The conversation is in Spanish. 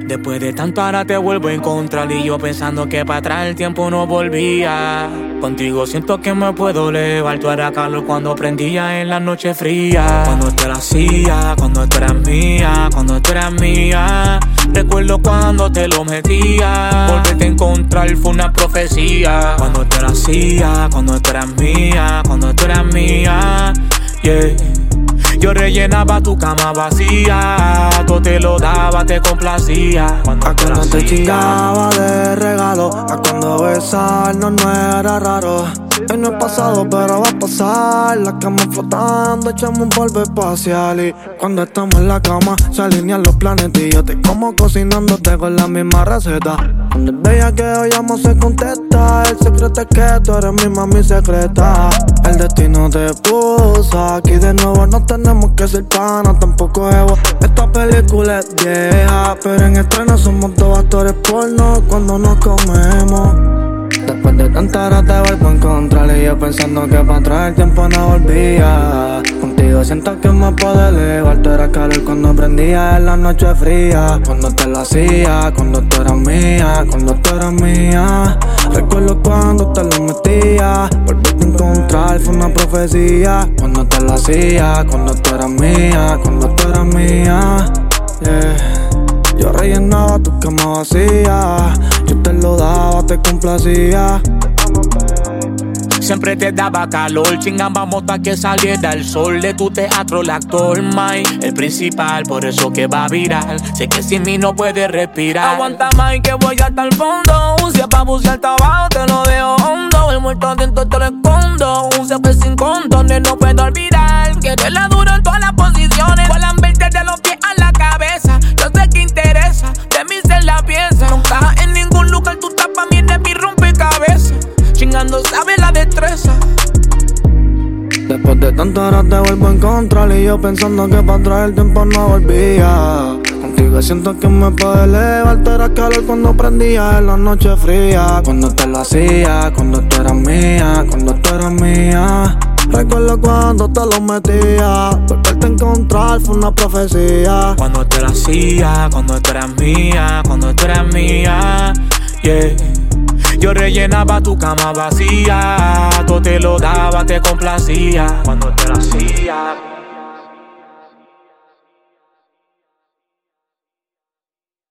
Después de tanto ahora te vuelvo a encontrar y yo pensando que para atrás el tiempo no volvía. Contigo siento que me puedo elevar. Tú eras calor cuando prendía en la noche fría. Cuando te lo hacía, cuando tú eras mía, cuando tú eras mía. Recuerdo cuando te lo metía. Volverte a encontrar fue una profecía. Cuando te lo hacía, cuando tú eras mía, cuando tú eras mía. Yeah. Yo rellenaba tu cama vacía, todo te lo daba, te complacía. Cuando te chingaba de regalo, a cuando besarnos no era raro. Hoy no es pasado, pero va a pasar. La cama flotando, echamos un polvo espacial. Y cuando estamos en la cama, se alinean los planetas. Y yo te como cocinándote con la misma receta. Cuando es bella que hoy amo se contesta. El secreto es que tú eres mi mami secreta. El destino te puso aquí de nuevo. No tenemos que ser panas, tampoco ego. Esta película es vieja, pero en estreno somos dos actores porno cuando nos comemos. Después de tanta hora te vuelvo a encontrar y yo pensando que para atrás el tiempo no volvía. Contigo siento que me puedo elevar. Tú eras calor cuando prendía en la noche fría. Cuando te lo hacía, cuando tú eras mía, cuando tú eras mía. Recuerdo cuando te lo metía. Volverte a encontrar fue una profecía. Cuando te lo hacía, cuando tú eras mía, cuando tú eras mía. Yeah. Yo rellenaba tu cama vacía, yo te lo daba, te complacía. Siempre te daba calor, chingábamos pa' que saliera el sol. De tu teatro, el actor, Mike, el principal, por eso que va viral. Sé que sin mí no puedes respirar. Aguanta, Mike, que voy hasta el fondo. Un cien pa' bucear abajo, te lo dejo hondo. El muerto adentro te lo escondo. Un cien sin condones, no puedo olvidar que te la duro en todas las posiciones. Vuelan verte de los pies a la cabeza. Yo sé que interesa, de mí se la piensa. No encajas en ningún lugar, tú estás pa' mí, eres mi rompecabezas. Chingando sabe la destreza. Después de tantas horas te vuelvo a encontrar y yo pensando que para atrás el tiempo no volvía. Contigo siento que me puedo elevar. Tú eras calor cuando prendía en la noche fría. Cuando te lo hacía, cuando tú eras mía, cuando tú eras mía. Recuerdo cuando te lo metía. Volverte a encontrar fue una profecía. Cuando te lo hacía, cuando tú eras mía, cuando tú eras mía. Yeah. Yo rellenaba tu cama vacía, todo te lo daba, te complacía. Cuando te lo hacía.